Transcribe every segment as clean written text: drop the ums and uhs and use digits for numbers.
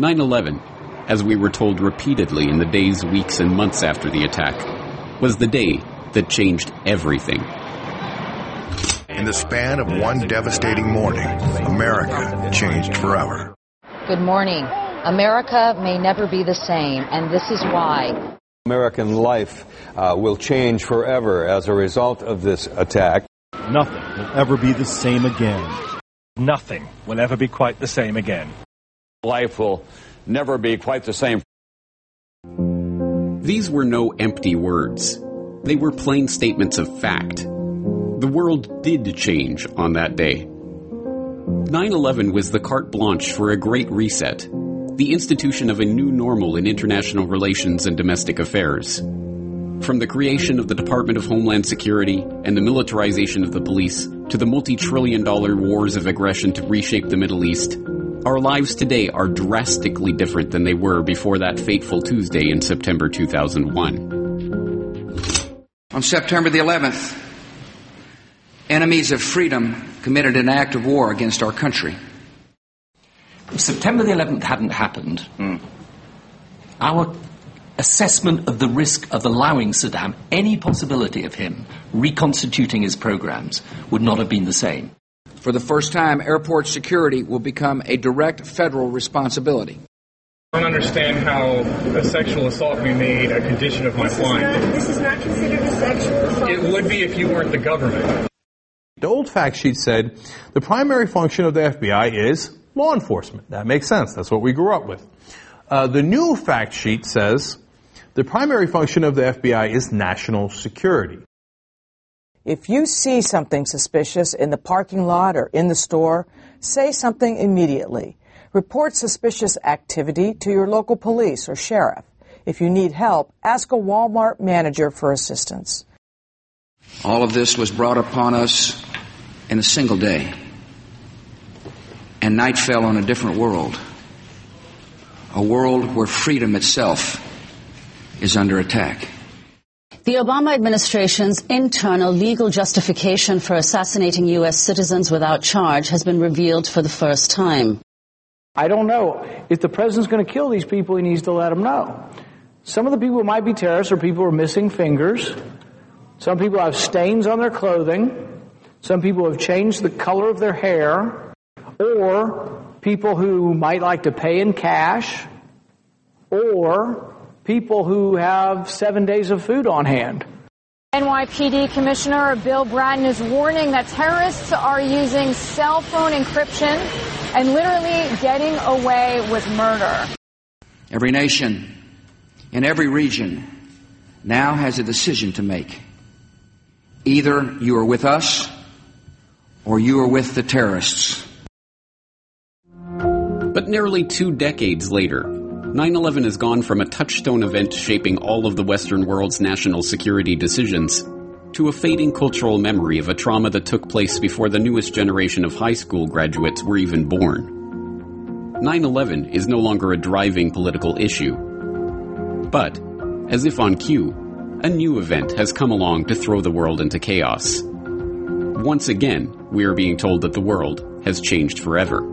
9/11, as we were told repeatedly in the days, weeks, and months after the attack, was the day that changed everything. In the span of one devastating morning, America changed forever. Good morning. America may never be the same, and this is why. American life will change forever as a result of this attack. Nothing will ever be the same again. Nothing will ever be quite the same again. Life will never be quite the same. These were no empty words. They were plain statements of fact. The world did change on that day. 9/11 was the carte blanche for a great reset, the institution of a new normal in international relations and domestic affairs. From the creation of the Department of Homeland Security and the militarization of the police to the multi-trillion-dollar wars of aggression to reshape the Middle East, our lives today are drastically different than they were before that fateful Tuesday in September 2001. On September the 11th, enemies of freedom committed an act of war against our country. If September the 11th hadn't happened, our assessment of the risk of allowing Saddam any possibility of him reconstituting his programs would not have been the same. For the first time, airport security will become a direct federal responsibility. I don't understand how a sexual assault can be made a condition of my flying. This is not considered a sexual assault. It would be if you weren't the government. The old fact sheet said the primary function of the FBI is law enforcement. That makes sense. That's what we grew up with. The new fact sheet says the primary function of the FBI is national security. If you see something suspicious in the parking lot or in the store, say something immediately. Report suspicious activity to your local police or sheriff. If you need help, ask a Walmart manager for assistance. All of this was brought upon us in a single day. And night fell on a different world. A world where freedom itself is under attack. The Obama administration's internal legal justification for assassinating U.S. citizens without charge has been revealed for the first time. I don't know. If the president's going to kill these people, he needs to let them know. Some of the people might be terrorists or people who are missing fingers. Some people have stains on their clothing. Some people have changed the color of their hair. Or people who might like to pay in cash. Or people who have 7 days of food on hand. NYPD Commissioner Bill Bratton is warning that terrorists are using cell phone encryption and literally getting away with murder. Every nation in every region now has a decision to make. Either you are with us or you are with the terrorists. But nearly 2 decades later, 9/11 has gone from a touchstone event shaping all of the Western world's national security decisions to a fading cultural memory of a trauma that took place before the newest generation of high school graduates were even born. 9/11 is no longer a driving political issue. But, as if on cue, a new event has come along to throw the world into chaos. Once again, we are being told that the world has changed forever.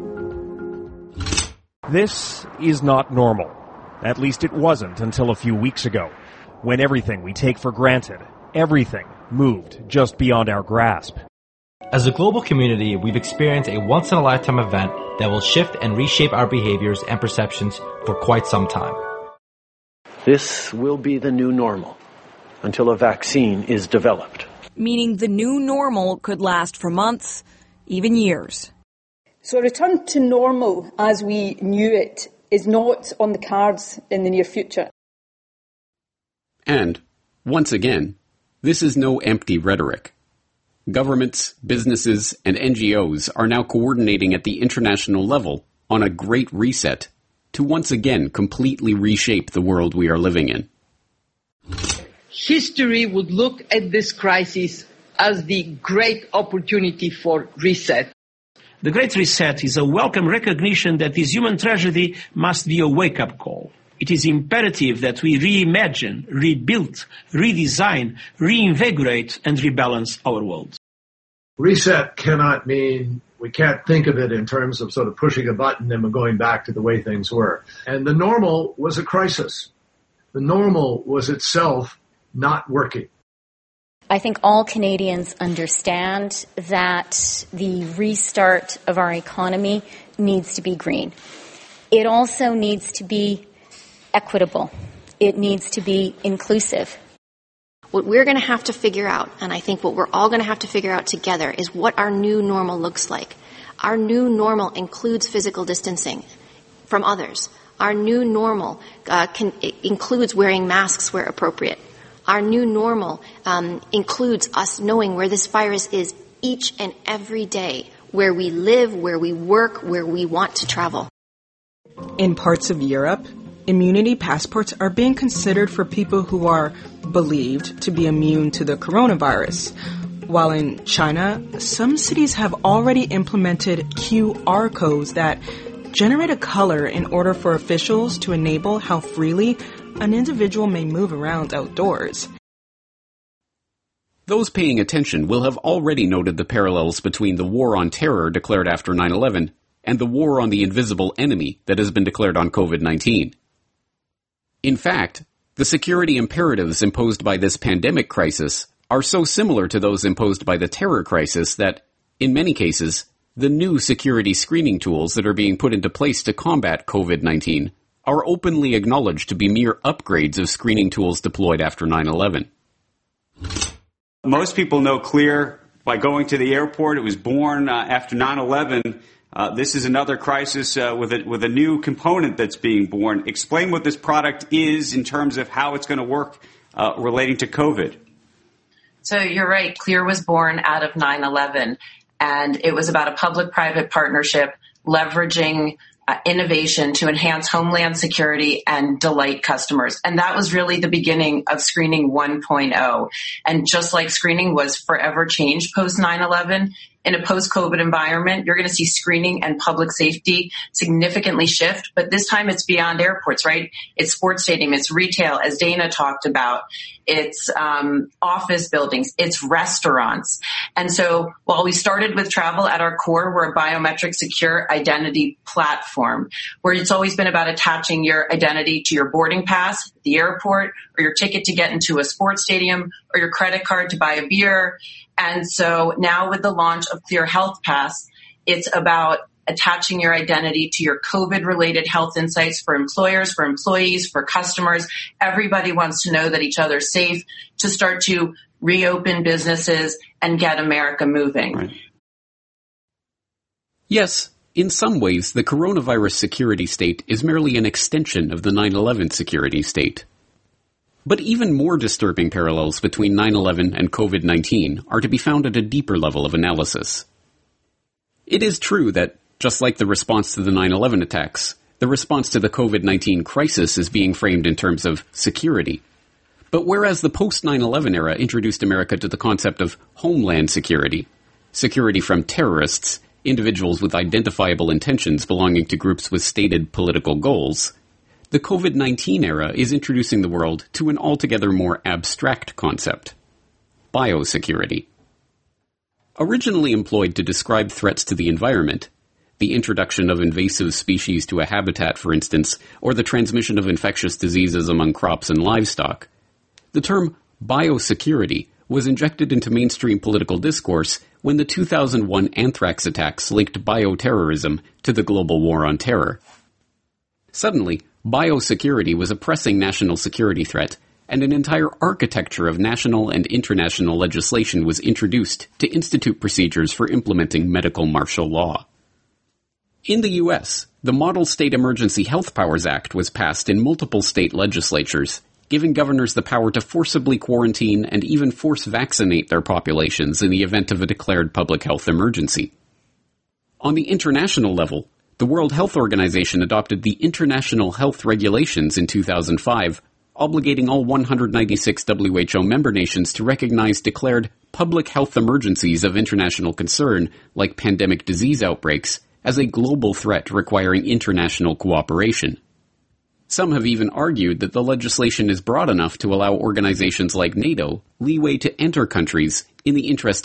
This is not normal. At least it wasn't until a few weeks ago, when everything we take for granted, everything, moved just beyond our grasp. As a global community, we've experienced a once-in-a-lifetime event that will shift and reshape our behaviors and perceptions for quite some time. This will be the new normal until a vaccine is developed. Meaning the new normal could last for months, even years. So a return to normal as we knew it is not on the cards in the near future. And, once again, this is no empty rhetoric. Governments, businesses, and NGOs are now coordinating at the international level on a great reset to once again completely reshape the world we are living in. History would look at this crisis as the great opportunity for reset. The Great Reset is a welcome recognition that this human tragedy must be a wake-up call. It is imperative that we reimagine, rebuild, redesign, reinvigorate, and rebalance our world. Reset cannot mean we can't think of it in terms of sort of pushing a button and going back to the way things were. And the normal was a crisis. The normal was itself not working. I think all Canadians understand that the restart of our economy needs to be green. It also needs to be equitable. It needs to be inclusive. What we're going to have to figure out, and I think what we're all going to have to figure out together, is what our new normal looks like. Our new normal includes physical distancing from others. Our new normal includes wearing masks where appropriate. Our new normal includes us knowing where this virus is each and every day, where we live, where we work, where we want to travel. In parts of Europe, immunity passports are being considered for people who are believed to be immune to the coronavirus. While in China, some cities have already implemented QR codes that generate a color in order for officials to enable how freely an individual may move around outdoors. Those paying attention will have already noted the parallels between the war on terror declared after 9/11 and the war on the invisible enemy that has been declared on COVID-19. In fact, the security imperatives imposed by this pandemic crisis are so similar to those imposed by the terror crisis that, in many cases, the new security screening tools that are being put into place to combat COVID-19 are openly acknowledged to be mere upgrades of screening tools deployed after 9/11. Most people know Clear by going to the airport. It was born after 9/11. This is another crisis with a new component that's being born. Explain what this product is in terms of how it's going to work relating to COVID. So you're right. Clear was born out of 9/11, and it was about a public-private partnership leveraging innovation to enhance homeland security and delight customers. And that was really the beginning of Screening 1.0. And just like screening was forever changed post 9/11, in a post-COVID environment, you're going to see screening and public safety significantly shift. But this time it's beyond airports, right? It's sports stadium, it's retail, as Dana talked about. It's office buildings, it's restaurants. And so while we started with travel at our core, we're a biometric secure identity platform where it's always been about attaching your identity to your boarding pass at the airport or your ticket to get into a sports stadium or your credit card to buy a beer. And so now with the launch of Clear Health Pass, it's about attaching your identity to your COVID-related health insights for employers, for employees, for customers. Everybody wants to know that each other's safe to start to reopen businesses and get America moving. Right. Yes, in some ways, the coronavirus security state is merely an extension of the 9/11 security state. But even more disturbing parallels between 9/11 and COVID-19 are to be found at a deeper level of analysis. It is true that, just like the response to the 9/11 attacks, the response to the COVID-19 crisis is being framed in terms of security. But whereas the post-9/11 era introduced America to the concept of homeland security, security from terrorists, individuals with identifiable intentions belonging to groups with stated political goals, the COVID-19 era is introducing the world to an altogether more abstract concept: biosecurity. Originally employed to describe threats to the environment, the introduction of invasive species to a habitat, for instance, or the transmission of infectious diseases among crops and livestock, the term biosecurity was injected into mainstream political discourse when the 2001 anthrax attacks linked bioterrorism to the global war on terror. Suddenly, biosecurity was a pressing national security threat, and an entire architecture of national and international legislation was introduced to institute procedures for implementing medical martial law. In the U.S., the Model State Emergency Health Powers Act was passed in multiple state legislatures, giving governors the power to forcibly quarantine and even force vaccinate their populations in the event of a declared public health emergency. On the international level, the World Health Organization adopted the International Health Regulations in 2005, obligating all 196 WHO member nations to recognize declared public health emergencies of international concern, like pandemic disease outbreaks, as a global threat requiring international cooperation. Some have even argued that the legislation is broad enough to allow organizations like NATO leeway to enter countries in the interest of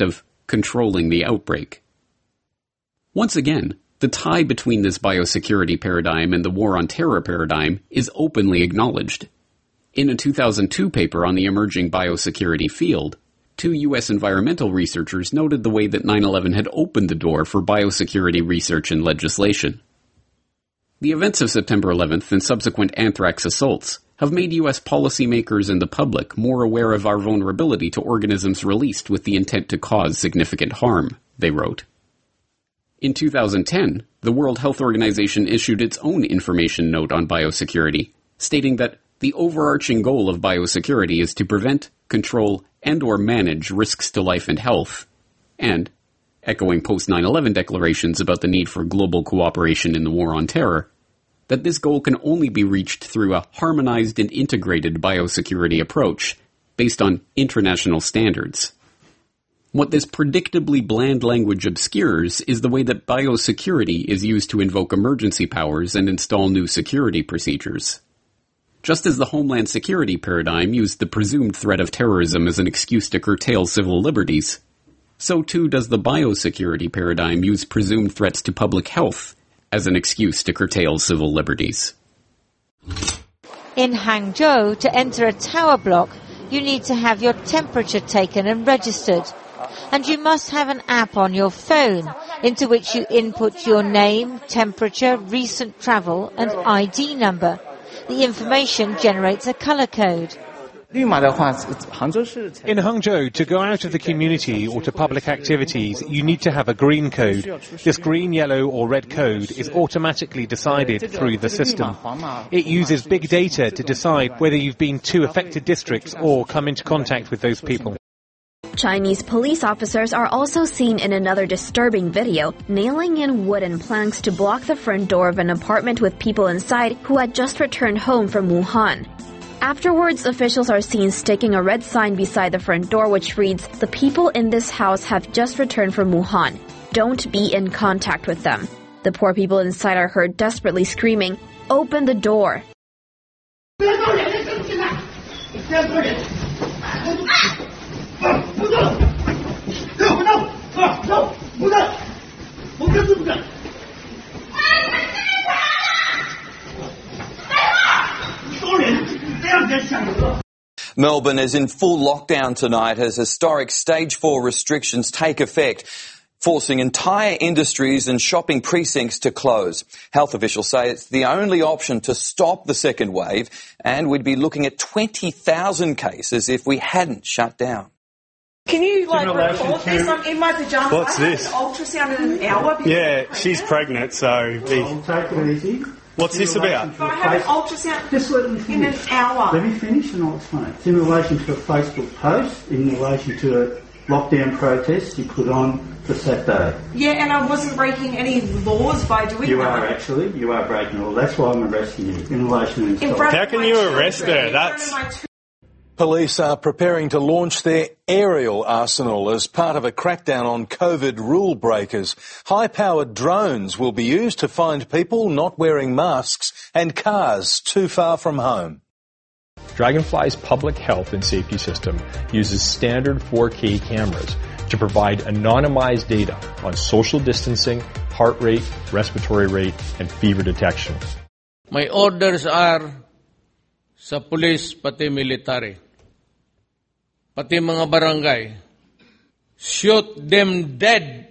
controlling the outbreak. Once again, the tie between this biosecurity paradigm and the war on terror paradigm is openly acknowledged. In a 2002 paper on the emerging biosecurity field, 2 U.S. environmental researchers noted the way that 9/11 had opened the door for biosecurity research and legislation. The events of September 11th and subsequent anthrax assaults have made U.S. policymakers and the public more aware of our vulnerability to organisms released with the intent to cause significant harm, they wrote. In 2010, the World Health Organization issued its own information note on biosecurity, stating that the overarching goal of biosecurity is to prevent, control, and/or manage risks to life and health, and, echoing post-9/11 declarations about the need for global cooperation in the war on terror, that this goal can only be reached through a harmonized and integrated biosecurity approach based on international standards. What this predictably bland language obscures is the way that biosecurity is used to invoke emergency powers and install new security procedures. Just as the Homeland Security paradigm used the presumed threat of terrorism as an excuse to curtail civil liberties, so too does the biosecurity paradigm use presumed threats to public health as an excuse to curtail civil liberties. In Hangzhou, to enter a tower block, you need to have your temperature taken and registered. And you must have an app on your phone into which you input your name, temperature, recent travel, and ID number. The information generates a color code. In Hangzhou, to go out of the community or to public activities, you need to have a green code. This green, yellow or red code is automatically decided through the system. It uses big data to decide whether you've been to affected districts or come into contact with those people. Chinese police officers are also seen in another disturbing video, nailing in wooden planks to block the front door of an apartment with people inside who had just returned home from Wuhan. Afterwards, officials are seen sticking a red sign beside the front door which reads, "The people in this house have just returned from Wuhan. Don't be in contact with them." The poor people inside are heard desperately screaming, "Open the door!" Melbourne is in full lockdown tonight as historic Stage 4 restrictions take effect, forcing entire industries and shopping precincts to close. Health officials say it's the only option to stop the second wave, and we'd be looking at 20,000 cases if we hadn't shut down. Can you record this? I'm in my pajamas. What's this? Ultrasound in an hour. Yeah, she's pregnant, so... I'll take it easy. What's this about? If I have an ultrasound Just let me in an hour. Let me finish and I'll explain. It's in relation to a Facebook post, in relation to a lockdown protest you put on for Saturday. Yeah, and I wasn't breaking any laws by doing that. You are actually. You are breaking the law. That's why I'm arresting you, in relation to... How can you arrest her? That's... Police are preparing to launch their aerial arsenal as part of a crackdown on COVID rule breakers. High-powered drones will be used to find people not wearing masks and cars too far from home. Dragonfly's public health and safety system uses standard 4K cameras to provide anonymized data on social distancing, heart rate, respiratory rate, and fever detection. My orders are sa police pati military, pati mga barangay, shoot them dead.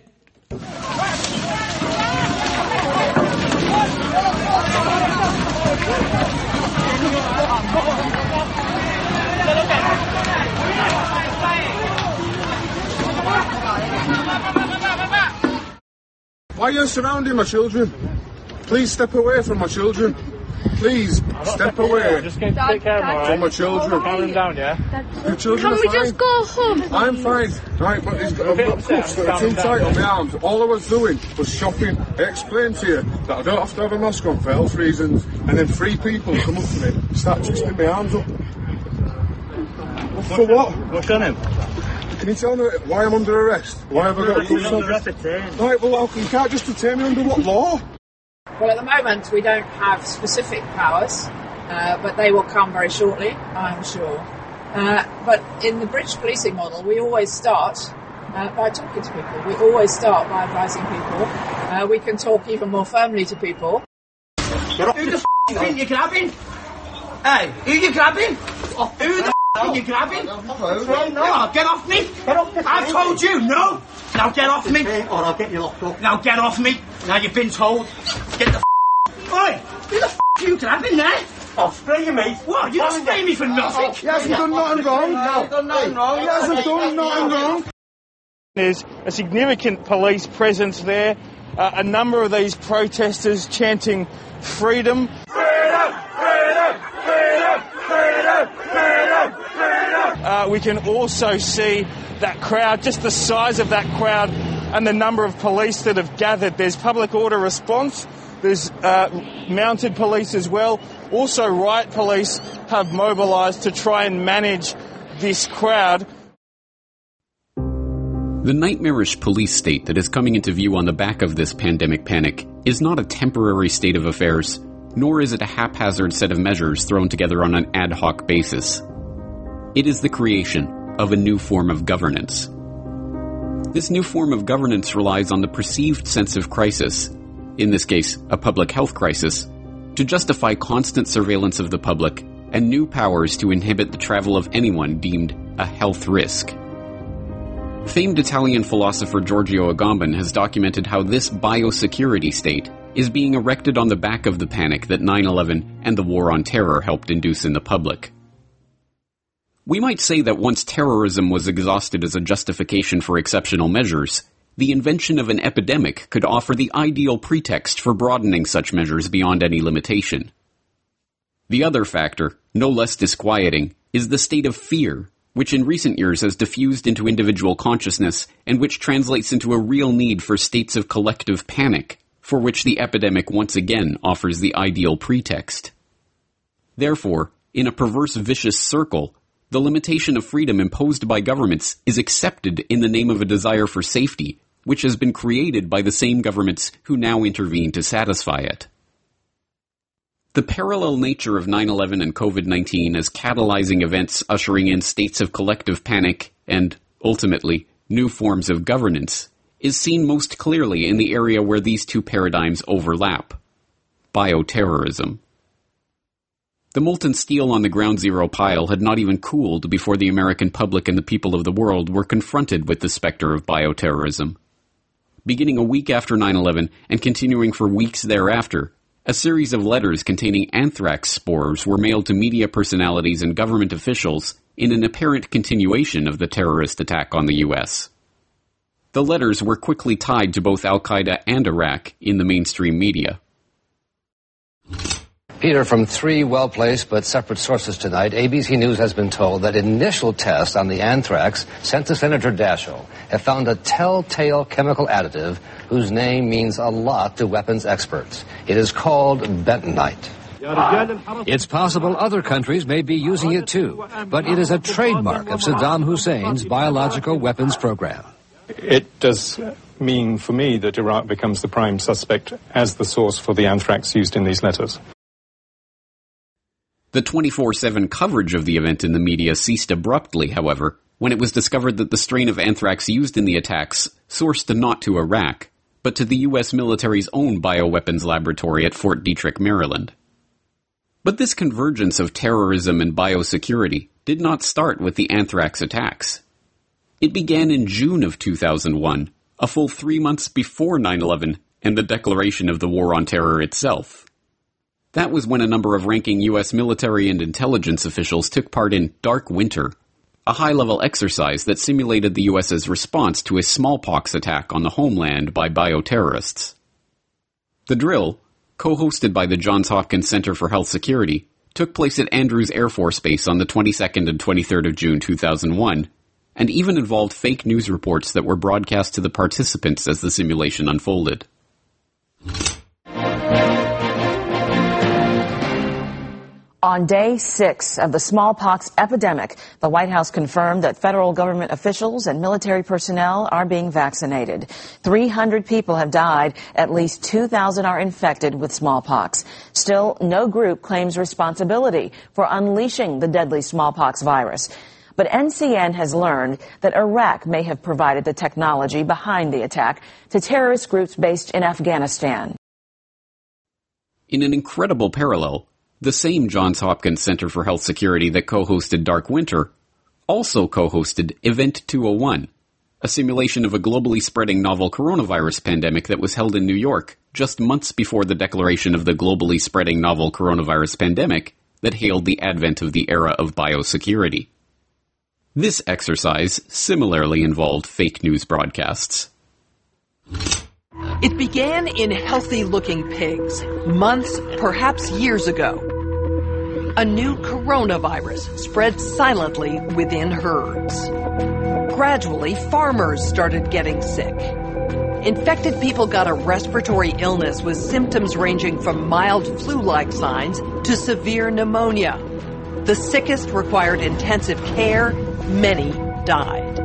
Why are you surrounding my children? Please step away from my children. Please, step away. Just going to take care of from my children. Calm them down, yeah? The children Can we are fine. just go home? I'm fine. Right, but I've got cuffs that are too tight on my arms. All I was doing was shopping. I explained to you that I don't have to have a mask on for health reasons. And then 3 people come up to me, start twisting my arms up. For what? What's your name? Can you tell me why I'm under arrest? Why have I got cuffs on? Right, well, you can't just detain me under what law? Well, at the moment, we don't have specific powers, but they will come very shortly, I'm sure. But in the British policing model, we always start by talking to people. We always start by advising people. We can talk even more firmly to people. Who the f*** think you're grabbing? Hey, who you grabbing? Who the f*** are you grabbing? No, get off me! I told you, no! Now get off me! Or I'll get you locked up. Now get off me! Now you've been told. Get the f***. Oi! Who the f*** are you grabbing there? I'll spray you, mate. What? You're not spraying me for nothing? He hasn't done nothing wrong. He hasn't done nothing wrong. There's a significant police presence there. A number of these protesters chanting freedom. Freedom! Freedom! Freedom! Freedom! Freedom! Freedom! We can also see that crowd, just the size of that crowd and the number of police that have gathered. There's public order response. There's mounted police as well. Also, riot police have mobilised to try and manage this crowd. The nightmarish police state that is coming into view on the back of this pandemic panic is not a temporary state of affairs, nor is it a haphazard set of measures thrown together on an ad hoc basis. It is the creation of a new form of governance. This new form of governance relies on the perceived sense of crisis, in this case a public health crisis, to justify constant surveillance of the public and new powers to inhibit the travel of anyone deemed a health risk. Famed Italian philosopher Giorgio Agamben has documented how this biosecurity state is being erected on the back of the panic that 9/11 and the war on terror helped induce in the public. We might say that once terrorism was exhausted as a justification for exceptional measures, the invention of an epidemic could offer the ideal pretext for broadening such measures beyond any limitation. The other factor, no less disquieting, is the state of fear, which in recent years has diffused into individual consciousness and which translates into a real need for states of collective panic, for which the epidemic once again offers the ideal pretext. Therefore, in a perverse vicious circle, the limitation of freedom imposed by governments is accepted in the name of a desire for safety, which has been created by the same governments who now intervene to satisfy it. The parallel nature of 9/11 and COVID-19 as catalyzing events ushering in states of collective panic and, ultimately, new forms of governance is seen most clearly in the area where these two paradigms overlap: bioterrorism. The molten steel on the ground zero pile had not even cooled before the American public and the people of the world were confronted with the specter of bioterrorism. Beginning a week after 9/11 and continuing for weeks thereafter, a series of letters containing anthrax spores were mailed to media personalities and government officials in an apparent continuation of the terrorist attack on the U.S. The letters were quickly tied to both Al-Qaeda and Iraq in the mainstream media. Peter, from three well-placed but separate sources tonight, ABC News has been told that initial tests on the anthrax sent to Senator Daschle have found a telltale chemical additive whose name means a lot to weapons experts. It is called bentonite. It's possible other countries may be using it too, but it is a trademark of Saddam Hussein's biological weapons program. It does mean for me that Iraq becomes the prime suspect as the source for the anthrax used in these letters. The 24/7 coverage of the event in the media ceased abruptly, however, when it was discovered that the strain of anthrax used in the attacks sourced not to Iraq, but to the U.S. military's own bioweapons laboratory at Fort Detrick, Maryland. But this convergence of terrorism and biosecurity did not start with the anthrax attacks. It began in June of 2001, a full 3 months before 9/11 and the declaration of the War on Terror itself. That was when a number of ranking U.S. military and intelligence officials took part in Dark Winter, a high-level exercise that simulated the U.S.'s response to a smallpox attack on the homeland by bioterrorists. The drill, co-hosted by the Johns Hopkins Center for Health Security, took place at Andrews Air Force Base on the 22nd and 23rd of June 2001, and even involved fake news reports that were broadcast to the participants as the simulation unfolded. On day 6 of the smallpox epidemic, the White House confirmed that federal government officials and military personnel are being vaccinated. 300 people have died. At least 2,000 are infected with smallpox. Still, no group claims responsibility for unleashing the deadly smallpox virus. But NCN has learned that Iraq may have provided the technology behind the attack to terrorist groups based in Afghanistan. In an incredible parallel, the same Johns Hopkins Center for Health Security that co-hosted Dark Winter also co-hosted Event 201, a simulation of a globally spreading novel coronavirus pandemic that was held in New York just months before the declaration of the globally spreading novel coronavirus pandemic that hailed the advent of the era of biosecurity. This exercise similarly involved fake news broadcasts. It began in healthy-looking pigs, months, perhaps years ago. A new coronavirus spread silently within herds. Gradually, farmers started getting sick. Infected people got a respiratory illness with symptoms ranging from mild flu-like signs to severe pneumonia. The sickest required intensive care. Many died.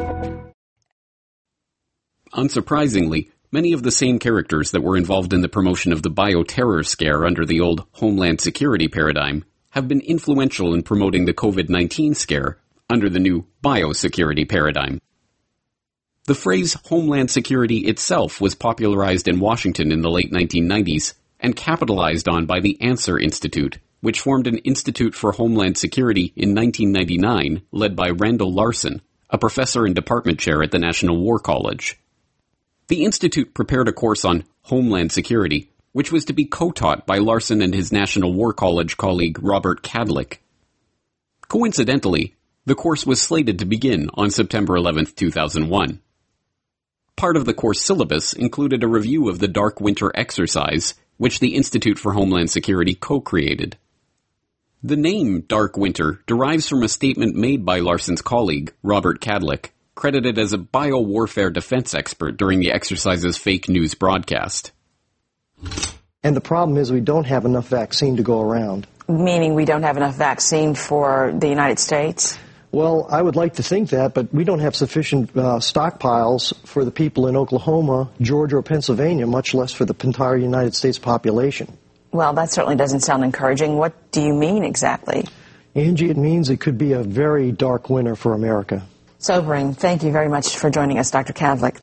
Unsurprisingly, many of the same characters that were involved in the promotion of the bioterror scare under the old Homeland Security paradigm have been influential in promoting the COVID-19 scare under the new biosecurity paradigm. The phrase Homeland Security itself was popularized in Washington in the late 1990s and capitalized on by the Answer Institute, which formed an Institute for Homeland Security in 1999 led by Randall Larson, a professor and department chair at the National War College. The Institute prepared a course on Homeland Security, which was to be co-taught by Larson and his National War College colleague Robert Kadlec. Coincidentally, the course was slated to begin on September 11, 2001. Part of the course syllabus included a review of the Dark Winter exercise, which the Institute for Homeland Security co-created. The name Dark Winter derives from a statement made by Larson's colleague, Robert Kadlec, credited as a biowarfare defense expert during the exercise's fake news broadcast. And the problem is we don't have enough vaccine to go around. Meaning we don't have enough vaccine for the United States? Well, I would like to think that, but we don't have sufficient stockpiles for the people in Oklahoma, Georgia, or Pennsylvania, much less for the entire United States population. Well, that certainly doesn't sound encouraging. What do you mean exactly? Angie, it means it could be a very dark winter for America. Sobering. Thank you very much for joining us, Dr. Kadlec.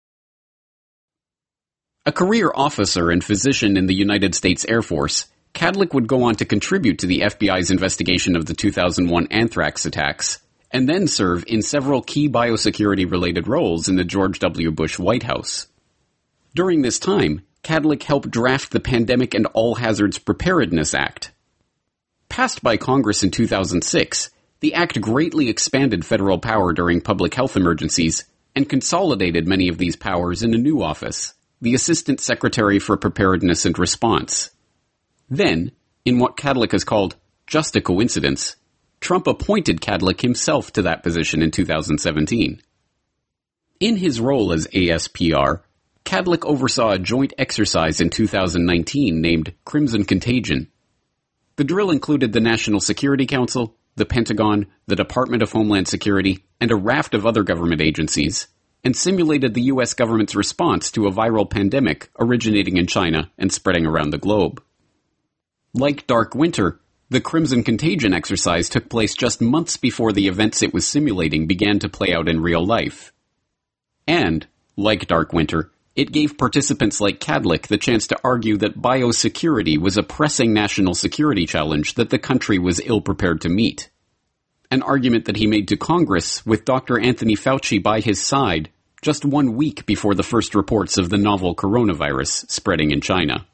A career officer and physician in the United States Air Force, Kadlec would go on to contribute to the FBI's investigation of the 2001 anthrax attacks, and then serve in several key biosecurity-related roles in the George W. Bush White House. During this time, Kadlec helped draft the Pandemic and All Hazards Preparedness Act. Passed by Congress in 2006, the act greatly expanded federal power during public health emergencies and consolidated many of these powers in a new office, the Assistant Secretary for Preparedness and Response. Then, in what Kadlec has called just a coincidence, Trump appointed Kadlec himself to that position in 2017. In his role as ASPR, Kadlec oversaw a joint exercise in 2019 named Crimson Contagion. The drill included the National Security Council, the Pentagon, the Department of Homeland Security, and a raft of other government agencies, and simulated the U.S. government's response to a viral pandemic originating in China and spreading around the globe. Like Dark Winter, the Crimson Contagion exercise took place just months before the events it was simulating began to play out in real life. And, like Dark Winter, it gave participants like Kadlec the chance to argue that biosecurity was a pressing national security challenge that the country was ill-prepared to meet. An argument that he made to Congress with Dr. Anthony Fauci by his side just 1 week before the first reports of the novel coronavirus spreading in China.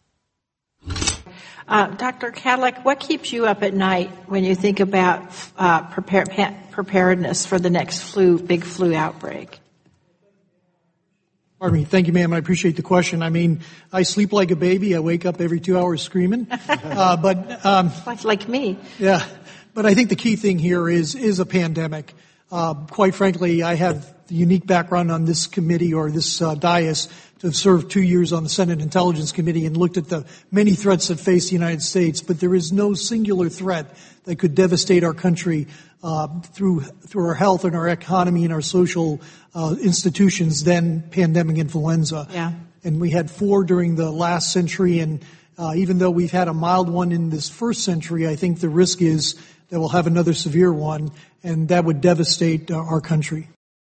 Dr. Kadlec, what keeps you up at night when you think about preparedness for the next big flu outbreak? Pardon me. Thank you, ma'am. I appreciate the question. I mean, I sleep like a baby. I wake up every 2 hours screaming. Like me. Yeah. But I think the key thing here is a pandemic. Quite frankly, I have the unique background on this committee or this dais to have served 2 years on the Senate Intelligence Committee and looked at the many threats that face the United States, but there is no singular threat that could devastate our country through our health and our economy and our social institutions than pandemic influenza. Yeah. And we had 4 during the last century, and even though we've had a mild one in this first century, I think the risk is that we'll have another severe one, and that would devastate our country.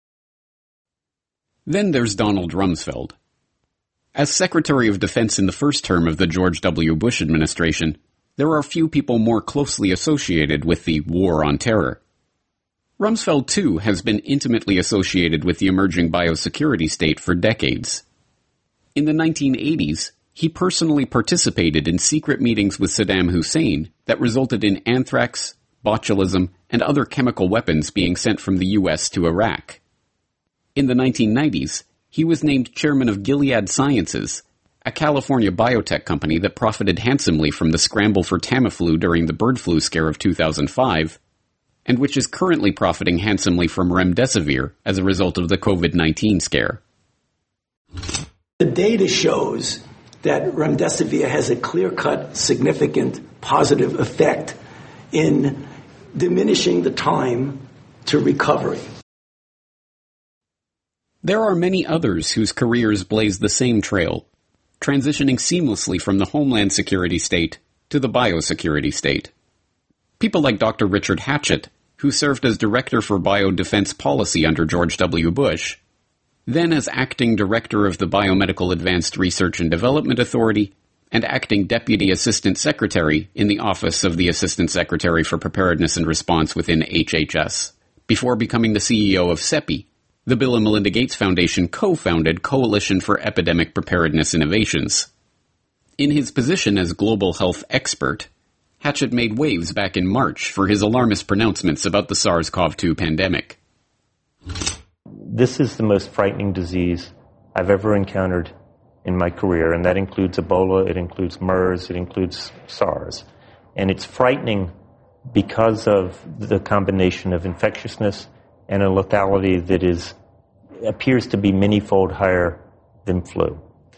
Then there's Donald Rumsfeld. As Secretary of Defense in the first term of the George W. Bush administration, there are few people more closely associated with the War on Terror. Rumsfeld, too, has been intimately associated with the emerging biosecurity state for decades. In the 1980s, he personally participated in secret meetings with Saddam Hussein that resulted in anthrax, botulism, and other chemical weapons being sent from the U.S. to Iraq. In the 1990s, he was named chairman of Gilead Sciences, a California biotech company that profited handsomely from the scramble for Tamiflu during the bird flu scare of 2005, and which is currently profiting handsomely from remdesivir as a result of the COVID-19 scare. The data shows that remdesivir has a clear-cut, significant positive effect in diminishing the time to recovery. There are many others whose careers blaze the same trail, transitioning seamlessly from the Homeland Security state to the biosecurity state. People like Dr. Richard Hatchett, who served as Director for Biodefense Policy under George W. Bush, then as Acting Director of the Biomedical Advanced Research and Development Authority, and Acting Deputy Assistant Secretary in the Office of the Assistant Secretary for Preparedness and Response within HHS, before becoming the CEO of CEPI, the Bill and Melinda Gates Foundation co-founded Coalition for Epidemic Preparedness Innovations. In his position as global health expert, Hatchett made waves back in March for his alarmist pronouncements about the SARS-CoV-2 pandemic. This is the most frightening disease I've ever encountered in my career, and that includes Ebola, it includes MERS, it includes SARS. And it's frightening because of the combination of infectiousness and a lethality that appears to be many-fold higher than flu.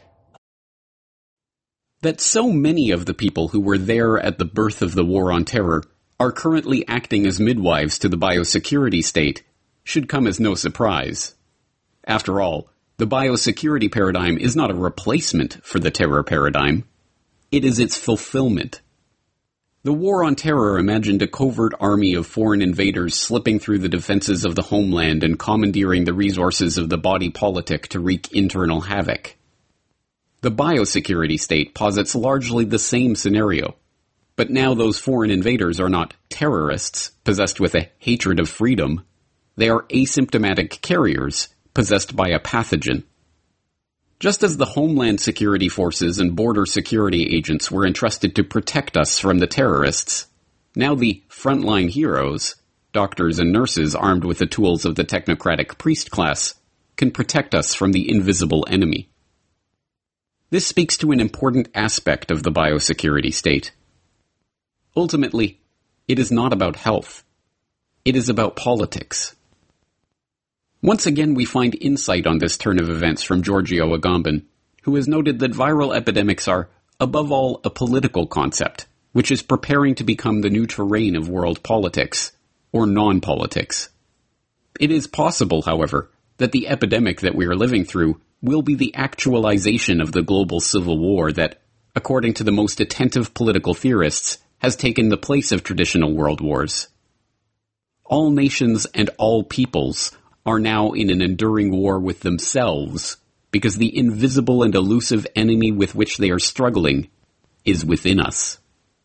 That so many of the people who were there at the birth of the War on Terror are currently acting as midwives to the biosecurity state should come as no surprise. After all, the biosecurity paradigm is not a replacement for the terror paradigm. It is its fulfillment. The War on Terror imagined a covert army of foreign invaders slipping through the defenses of the homeland and commandeering the resources of the body politic to wreak internal havoc. The biosecurity state posits largely the same scenario, but now those foreign invaders are not terrorists possessed with a hatred of freedom. They are asymptomatic carriers possessed by a pathogen. Just as the Homeland Security Forces and border security agents were entrusted to protect us from the terrorists, now the frontline heroes, doctors and nurses armed with the tools of the technocratic priest class, can protect us from the invisible enemy. This speaks to an important aspect of the biosecurity state. Ultimately, it is not about health. It is about politics. Once again, we find insight on this turn of events from Giorgio Agamben, who has noted that viral epidemics are, above all, a political concept, which is preparing to become the new terrain of world politics, or non-politics. It is possible, however, that the epidemic that we are living through will be the actualization of the global civil war that, according to the most attentive political theorists, has taken the place of traditional world wars. All nations and all peoples are now in an enduring war with themselves, because the invisible and elusive enemy with which they are struggling is within us.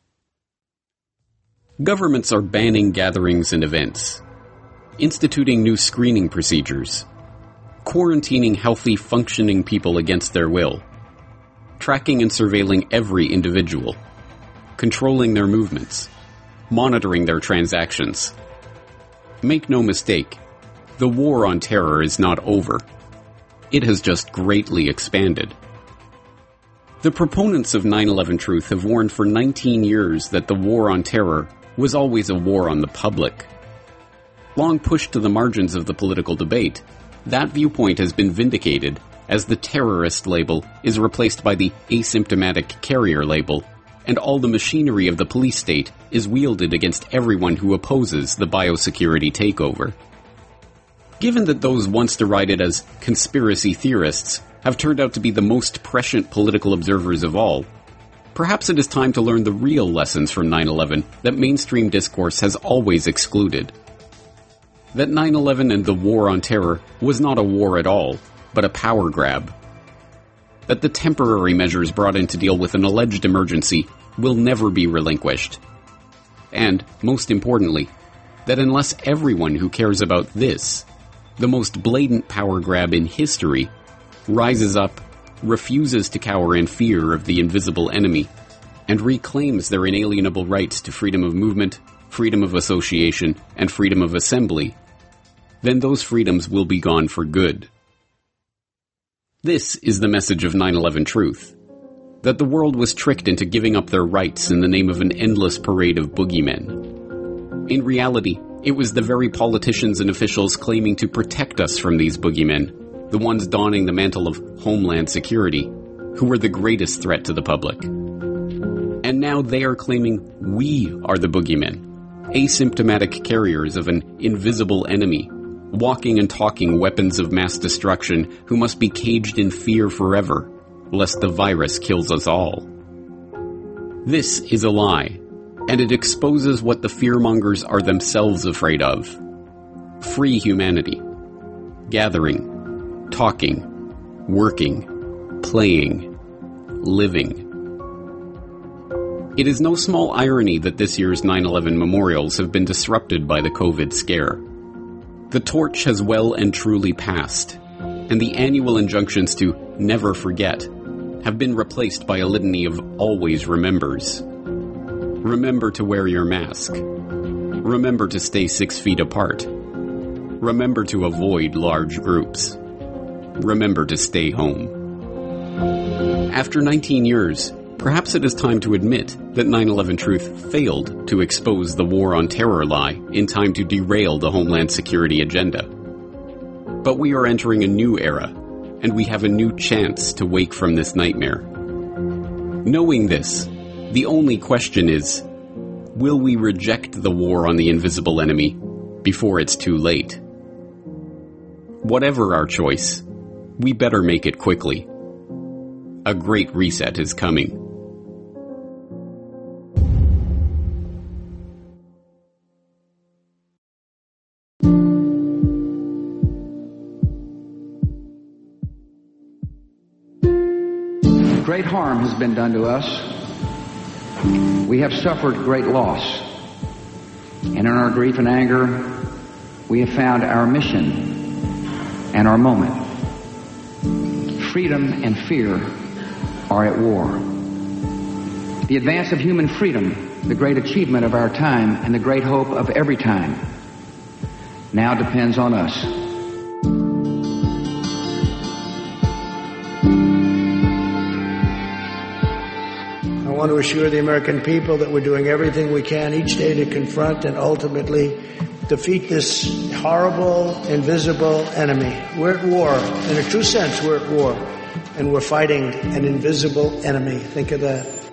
Governments are banning gatherings and events, instituting new screening procedures, quarantining healthy, functioning people against their will, tracking and surveilling every individual, controlling their movements, monitoring their transactions. Make no mistake, the war on terror is not over. It has just greatly expanded. The proponents of 9/11 truth have warned for 19 years that the war on terror was always a war on the public. Long pushed to the margins of the political debate, that viewpoint has been vindicated as the terrorist label is replaced by the asymptomatic carrier label, and all the machinery of the police state is wielded against everyone who opposes the biosecurity takeover. Given that those once derided as conspiracy theorists have turned out to be the most prescient political observers of all, perhaps it is time to learn the real lessons from 9/11 that mainstream discourse has always excluded. That 9/11 and the war on terror was not a war at all, but a power grab. That the temporary measures brought in to deal with an alleged emergency will never be relinquished. And, most importantly, that unless everyone who cares about this, the most blatant power grab in history, rises up, refuses to cower in fear of the invisible enemy, and reclaims their inalienable rights to freedom of movement, freedom of association, and freedom of assembly, then those freedoms will be gone for good. This is the message of 9/11 Truth, that the world was tricked into giving up their rights in the name of an endless parade of boogeymen. In reality, it was the very politicians and officials claiming to protect us from these boogeymen, the ones donning the mantle of Homeland Security, who were the greatest threat to the public. And now they are claiming we are the boogeymen, asymptomatic carriers of an invisible enemy, walking and talking weapons of mass destruction who must be caged in fear forever, lest the virus kills us all. This is a lie, and it exposes what the fearmongers are themselves afraid of. Free humanity. Gathering. Talking. Working. Playing. Living. It is no small irony that this year's 9/11 memorials have been disrupted by the COVID scare. The torch has well and truly passed, and the annual injunctions to never forget have been replaced by a litany of always remembers. Remember to wear your mask. Remember to stay 6 feet apart. Remember to avoid large groups. Remember to stay home. After 19 years, perhaps it is time to admit that 9/11 Truth failed to expose the war on terror lie in time to derail the Homeland Security agenda. But we are entering a new era, and we have a new chance to wake from this nightmare. Knowing this, the only question is, will we reject the war on the invisible enemy before it's too late? Whatever our choice, we better make it quickly. A great reset is coming. Great harm has been done to us. We have suffered great loss. And in our grief and anger, we have found our mission and our moment. Freedom and fear are at war. The advance of human freedom, the great achievement of our time and the great hope of every time, now depends on us. I want to assure the American people that we're doing everything we can each day to confront and ultimately defeat this horrible, invisible enemy. We're at war. In a true sense, we're at war. And we're fighting an invisible enemy. Think of that.